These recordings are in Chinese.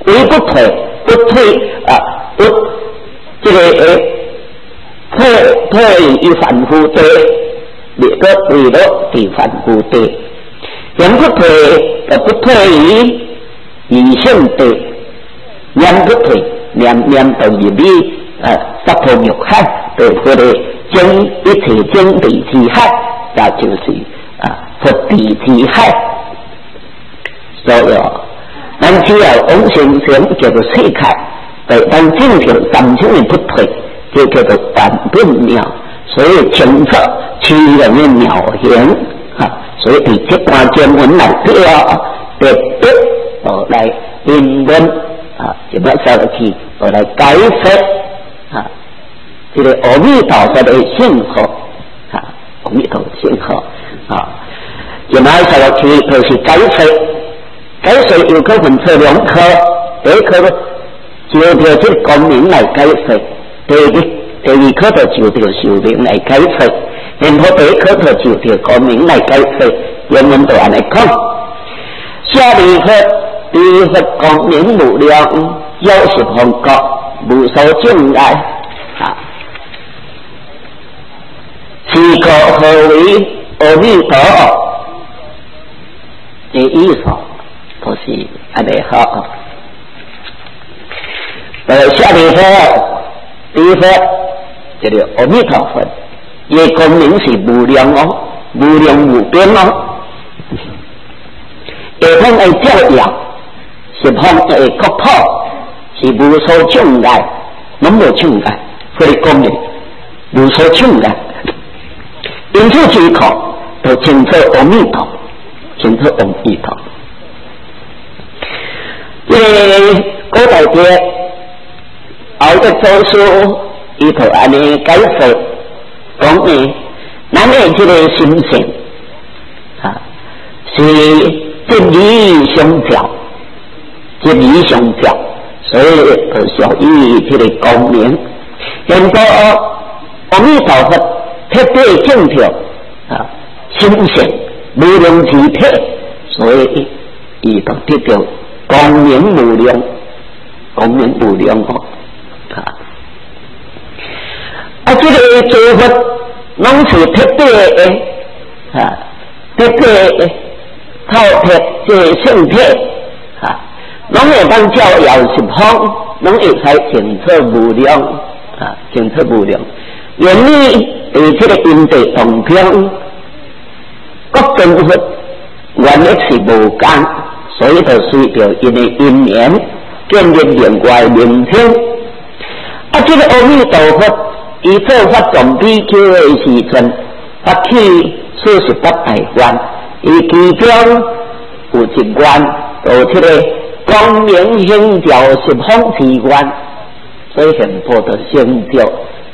为不退，不退啊，不这个退于凡夫地，那个为了对凡夫地，人不退不退于异性地，念不退念到入里十方欲海，对佛的将一切将地之海，那就是佛地之海。所以咱只要往生生叫做世界，当正常三千年不退，就叫做万变妙。所以清楚其人的妙行所以对这段经文来说特别来引论就要稍微去来解释这个阿弥陀佛的信号阿弥陀佛的信号就要稍微去就是解释有可分出两科，第一科就着这个光明来解释，第二科就着寿命来解释，然后第一科就着光明来解释，原文就按来讲。下里佛离佛光明无量，有十方国，无所境碍是个何为阿弥陀？这意思都是安尼好。下里佛离佛就是阿弥陀佛，伊的光明是无量无量无边下方的照耀，十方的国土是无所障碍，拢无障碍，所以光明无所障碍。因此这一考都清楚阿弥陀，清楚阿弥陀。因为古代的后的祖师，伊就安尼解释讲呢，咱的这个心性是即理相照，即理相照，所以就属于这个光明。然后阿弥陀佛特别强调心性无量之体，所以伊就得到光明无量，光明无量这个诸佛拢是特别的特别透彻这个圣体拢会当照耀十方，拢会使清楚无量清楚无量。原理这个因地同평各种佛原来是无共，所以就随着因的因缘建立另外名称这个阿弥陀佛伊做法总比丘的时阵发起48大愿，伊其中有一愿就这个光明显照十方之愿，所以现报的成就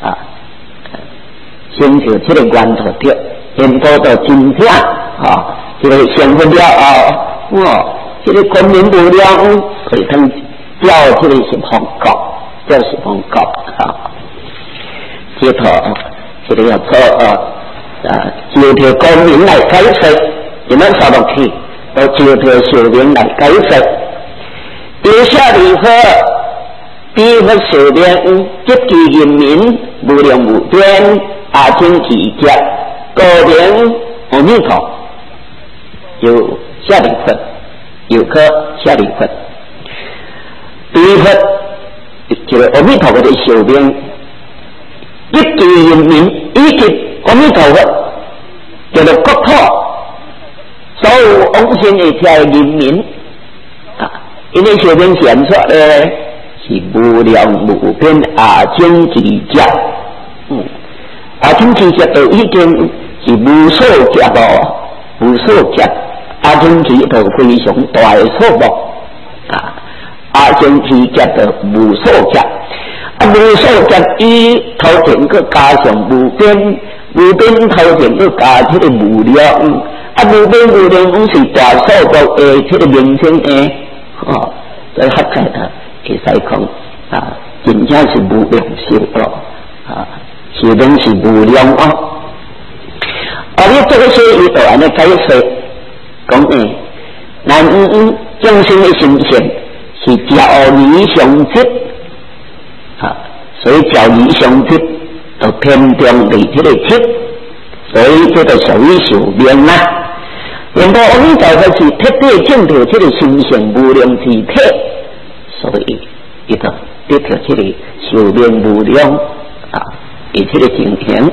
成就这个愿就对，现报的真正这个成佛了这个光明无量可以通照这个十方国，照十方国接头这个要就着光明来解释，你们说落去都就着寿命来解释。接下来说第佛寿命即其人民无量无边阿僧祇劫高明阿弥陀，有下里佛，有颗下里佛。第一佛这个阿弥陀佛的寿命一地人民以及阿弥陀佛叫做国土，所有往生的这人民因为寿命显出的是无量无边阿僧祇劫阿僧祇劫都已经是无数劫无数劫，阿僧祇都非常大的数目阿僧祇劫的无数劫无数劫以头前个加上无边，无边头前个加这个无量无边无量拢是大数目的这个名称的所以合起来可以讲真正是无量寿寿命是无量你这个是伊就安尼解释讲咱众生的心性是教义相接啊，所以教义相接就偏重伫这个接，所以这个属于寿命啦。因为我们大概是彻底证到这个心性无量之体，所以伊就得到这个寿命无量啊，以这个情形。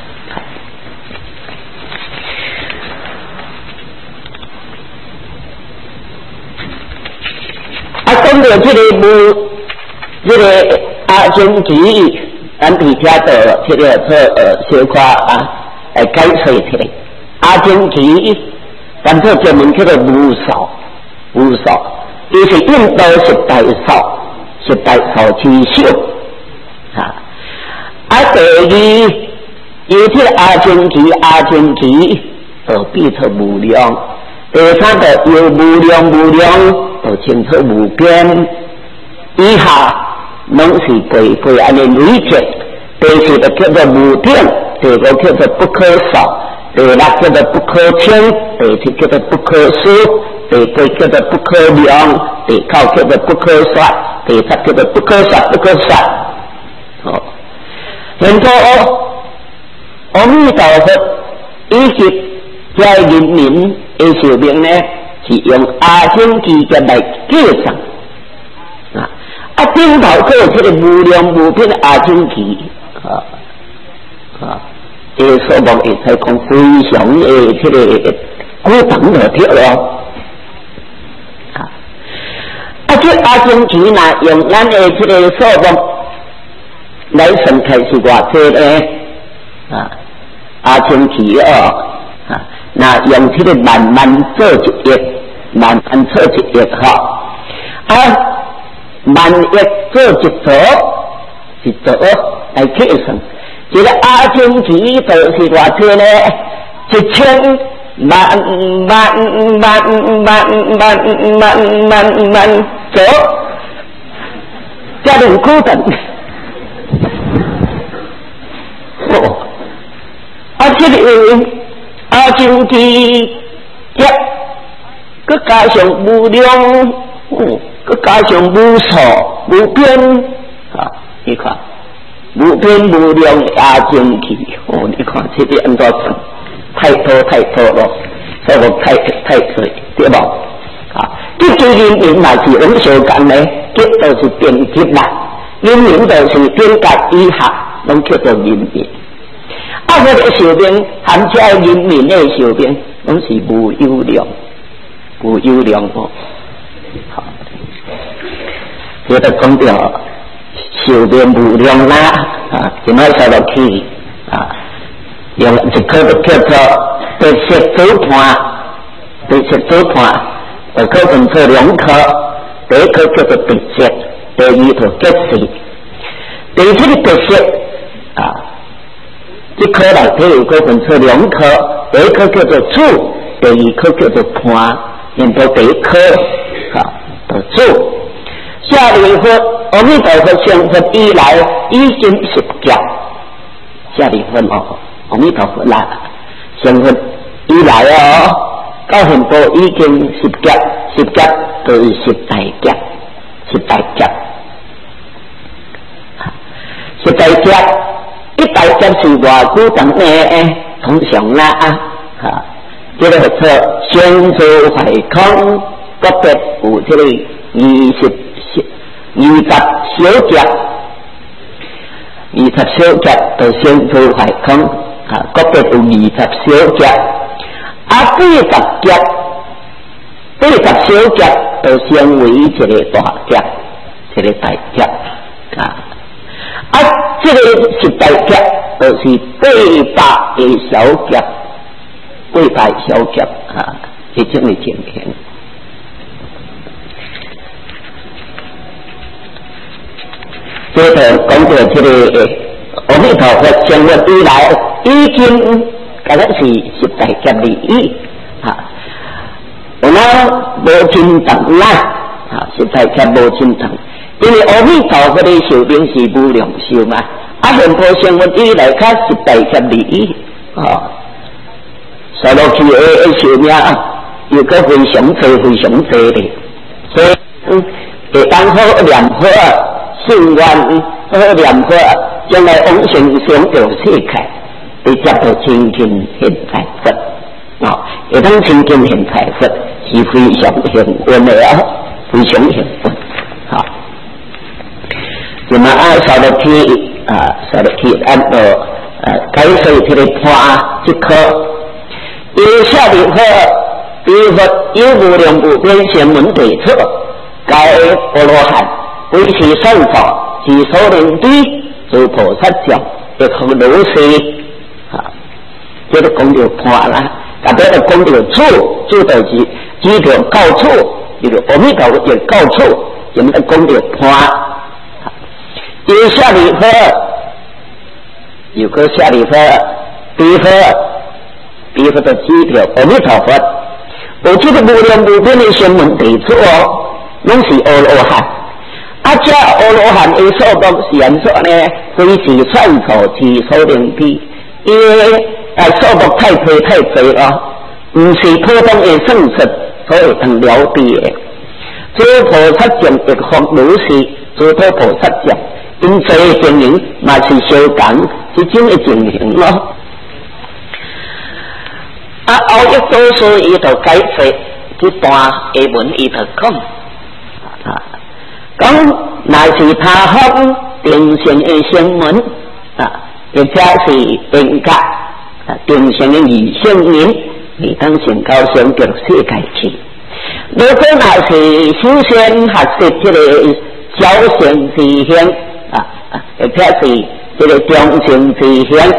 讲到这个这个阿经集，咱比听到这个小可来解释一下。阿经集，咱做专门叫做无少，伊是印度十大少之首啊。第二，伊这个阿经集，变成无量。第三个有无量，就清楚无边，以下拢是背安尼累积。第四个叫做无定，第五叫做不可少，第六叫做不可轻，第七叫做不可数，第八叫做不可量，第九叫做不可说，第十叫做不可说。哦，现在阿弥陀佛以及在人民的寿命呢，是用阿经集来计算啊，顶头个这个无量无边的阿经集这个数目会使讲非常的这个古等的对咯这阿经集呢，用咱的这个数目来算开是偌济呢阿经集那用这个慢做一页，慢做一页慢页做一组来计算。这个阿经集就是偌济呢？1000万组，这种古等。这个阿经集一，佮加上无量，佮加上无数无边你看无边无量的阿经集你看这个安怎算？太多了，这个太多，对吧？这个人民嘛是拢相共呢，这都是边界啦，人民都是边界以下，拢叫做人民。我的寿命含在人民的寿命，拢是无有量好，这就讲到寿命无量啦今摆说落去用一个就叫做白色组盘，就可分做2科，第一科叫做白色，第二就结石。第一个白色这科内底有个分做2科，第一科叫做主，第二科叫做盘，然后第一科就主。下联佛阿弥陀佛成佛以来已经10劫，下联佛阿弥陀佛啦，成佛以来到现在已经10劫就是10大劫，10大劫。1大劫是偌久等呢？通常啦这个叫先做坏空，个别有这个20小劫，20小劫就先做坏空个别有20小劫，80小劫就成为一个大劫，这个大劫这个10大劫就是800个小劫，800小劫这种的情形。这个讲到这个阿弥陀佛成佛以来，已经大概是10大劫而已我们无真长啦10大劫无真长。因为阿弥陀佛的寿命是无量寿嘛，现在成佛以来较10大劫而已所落去的寿命又个非常多的，所以人好念佛，信愿好念佛，将来往生上到世界，会接到清净现在佛啊！会当清净现在佛是非常幸运的啊，非常幸运啊！那么稍落去稍落去按照解释这个判即可，以下的话，比如说有无量无边贤门对策，该阿罗汉为其善法，其所能对，诸菩萨像亦可如是啊！这个讲到判啦，大家都讲到处，处就是指条到处，就是阿弥陀佛嘅到处，我们讲到判。以下的话。有个下里佛，比佛的指条阿弥陀佛，有这个无量无边的仙门地处哦，拢是阿罗汉。这阿罗汉的所讲是安怎呢？非是算错，其所能比。因为所讲太多太多了，不是普通的算术所会能了比的。诸菩萨像亦复如是，诸多菩萨像。因做的情形嘛是相同，是真的情形咯。后一多数伊就解释这段下文，伊就讲那是他方定性的声闻或者是定格定性的异性人，你当成高上到世界去。如果那是首先学习这个小乘自性。或者是这个中性自性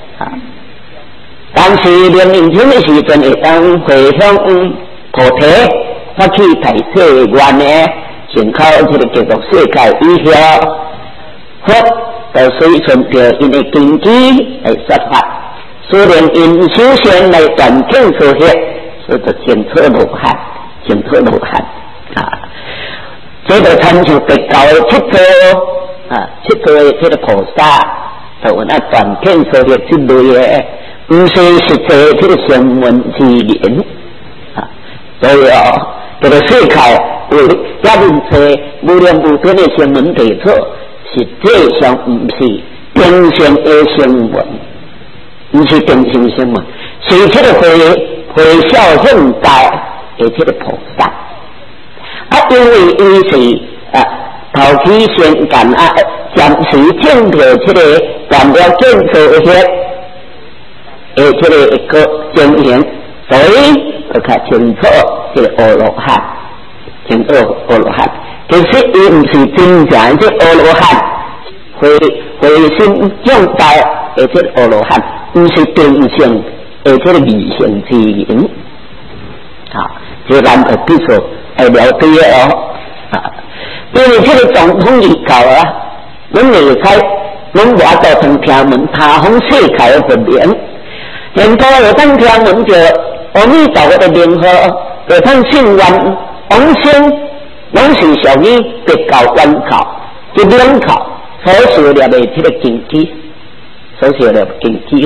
但是年龄轻的时阵会当回向菩提，发起大誓愿呢，先靠这个极乐世界以后，佛就随顺着因的根基来说法，虽然因首先来断尽所学，所以就前车无hạn，前车无hạn这个参照别教的七座。七座的这个菩萨，就有那断天所学之类的，不是实际这个声闻之言所以这个世界有家人说无量无边的声闻地处，实际上不是定性的声闻，不是定性声闻，是这个回孝现代的这个菩萨因为伊是头起先干暂时证到这个断了见所学这个一个经验，所以就较清楚这个阿罗汉，清楚阿罗汉。其实伊不是真正这阿罗汉，回心降代的这阿罗汉，不是定性的这个理性之人这咱就必须来了解因为这个总统预告阮离开，阮我造成听闻他方世界的分别，现在有当听闻着阿弥陀佛的名号，有当信愿往生，拢是属于别教关考，这两考所受了的这个经济，所受了经济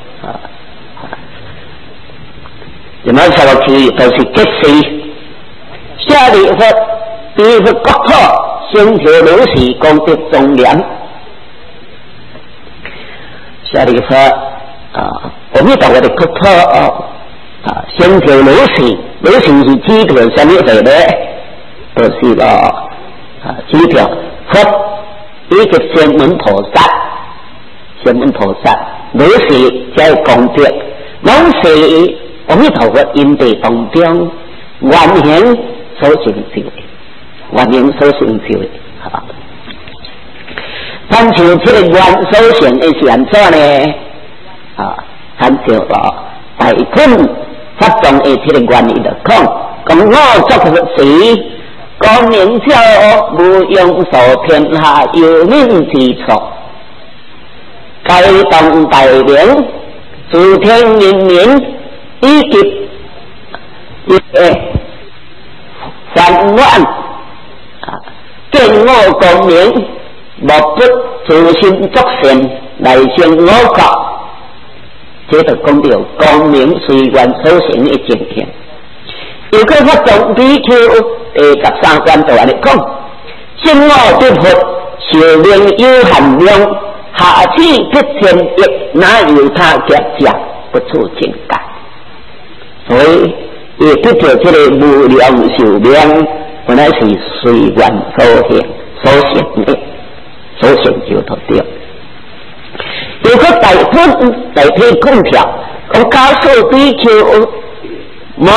怎么说落去都是结实。下里佛。比如国土先条如是功德庄严，下里佛阿弥陀佛的国土先条如是，如是是指条什么事呢？就是指条佛一个声闻菩萨，声闻菩萨如是在功德，拢是阿弥陀佛因地当中原显所成就的。原因所成就的参照这个原所成的是安怎呢？参照大本发动的这个原因就讲我作时，光明照无用所天下有命之处，该当大名诸天人民以及烦乱。见我光明，莫不自心作善，来生我国。这就讲到光明随缘所成的情形。如果发动比丘13关就安尼讲， 心我得佛，寿命有限量，下次得天意，哪有他家家不出境界？所以，也得到这个无量寿命，本来是随缘所行所成的，所成就得到。有个大体空调，我告诉比丘，满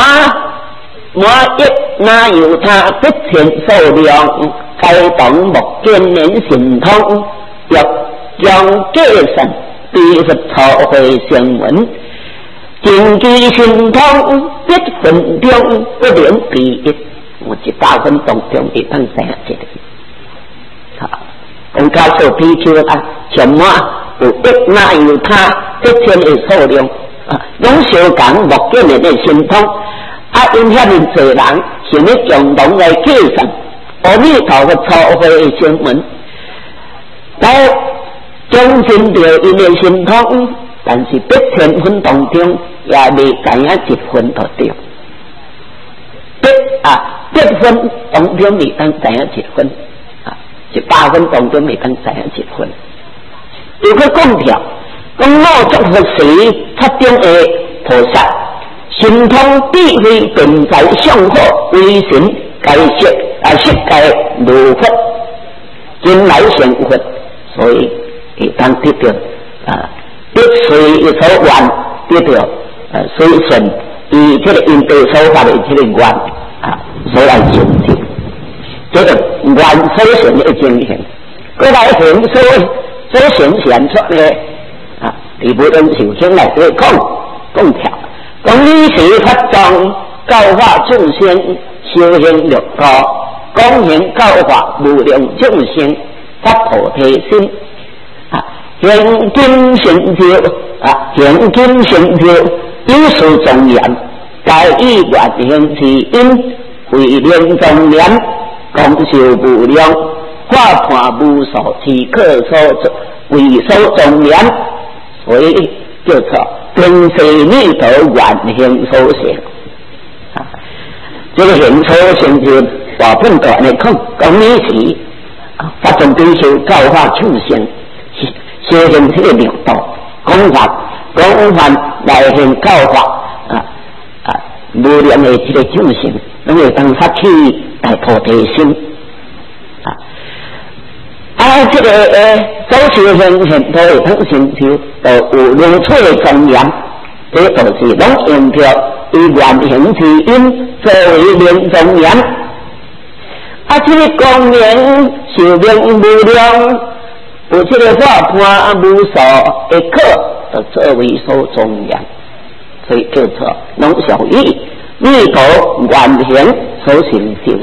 一哪有他得天数量？该等目见年神通，若将戒神必是超会声闻，见机神通必分中不连第一，我一8分当中一通三一个。好，我告诉比丘啊，什么有一哪有他得天的数量啊？拢相讲目见年的神通啊，因遐尼多人想要共同来戒神。阿弥陀佛超会的声闻，来中心着因的神通，但是得天分当中也未敢一分就对。得分当中未当知影一分啊，8分当中未当知影一分。有个讲条，讲我作佛时七中的菩萨，神通必会本在相好为神解释。世界如佛，今来成佛，所以会当得到得随所愿，得到随顺以这个因地所发的这个愿所来成就，这个愿所成的情形，过来行所显现出的你不能受经来对讲条，讲你是法藏教化众生修行六道。光行教化无量众生发菩提心现今成就现今成就有数庄严，该以愿行之因为量庄严，功修无量，化判无数，此刻所作为所庄严，所以叫做天世弥陀愿行所成这个行所成就。大本段来讲，讲你是发展追求教化众生，修行这个领导，讲法来行教化无量的这个众生，拢会当发起大菩提心这个所修行现都会当成就有两处的庄严，这就是拢用着以愿行之因作为量庄严。这个光明寿命无量，有这个化判无数的课，就作为所庄严，所以叫做拢属于弥陀愿行所成就，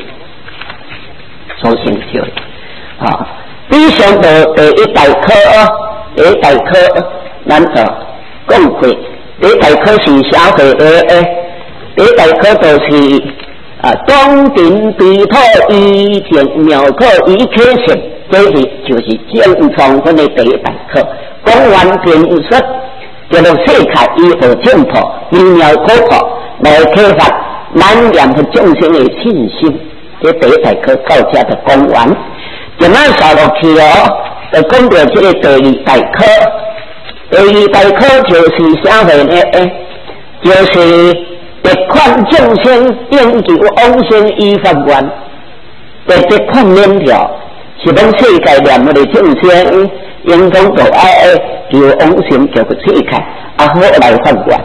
以上的第一大课，咱就讲过。第一大课是社会的，第一大课就是当庭地土以前庙课以开成，这是就是正创分的第一大课。讲完评述，叫做世界以何正破，微妙可破来开发咱两个众生的信心。这第一大课到这就讲完，就咱扫落去就讲到这个第二大课。第二大课就是社会的，就是别款众生应求往生依法愿，别款免条是讲世界两个的众生应当都爱求往生求个世界好来法愿。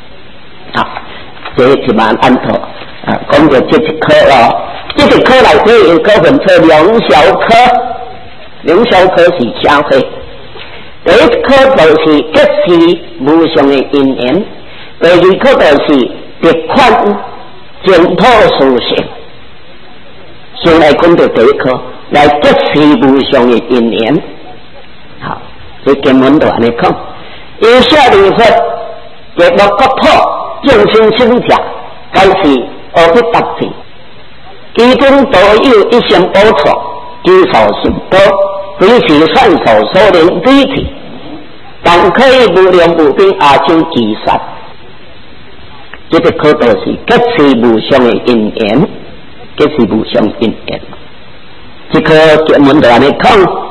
这一晚安头讲到这一科这一科内底有分出两小科，两小科是社会。第一科就是吉事无上的因缘，第二科就是别款净土殊胜。先来讲到第一科，来吉事无上的因缘。好，这经文就安尼讲，以下礼佛极乐国土众生生者，该是阿弥达字，其中都有一项宝错，基础甚多。非是算数所能对体，但可以无量无边阿修计算。这个可就是吉事无上的因缘，吉事无上因缘。 这颗结门就安尼讲。